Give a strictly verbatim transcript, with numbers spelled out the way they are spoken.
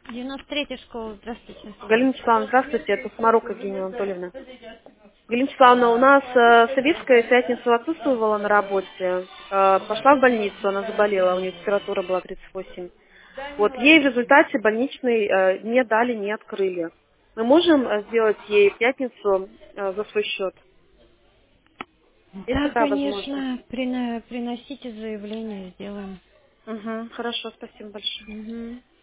девяносто третья школа, здравствуйте. Галина Вячеславовна, здравствуйте, это Смарука Евгения Анатольевна. Галина Вячеславовна, у нас э, Советская в пятницу отсутствовала на работе, э, пошла в больницу, она заболела, у нее температура была тридцать восемь. Вот ей в результате больничный э, не дали, не открыли. Мы можем э, сделать ей в пятницу э, за свой счет? Есть Да, такая возможность? конечно, прина- приносите заявление, сделаем. Угу, хорошо, спасибо большое. Мгм.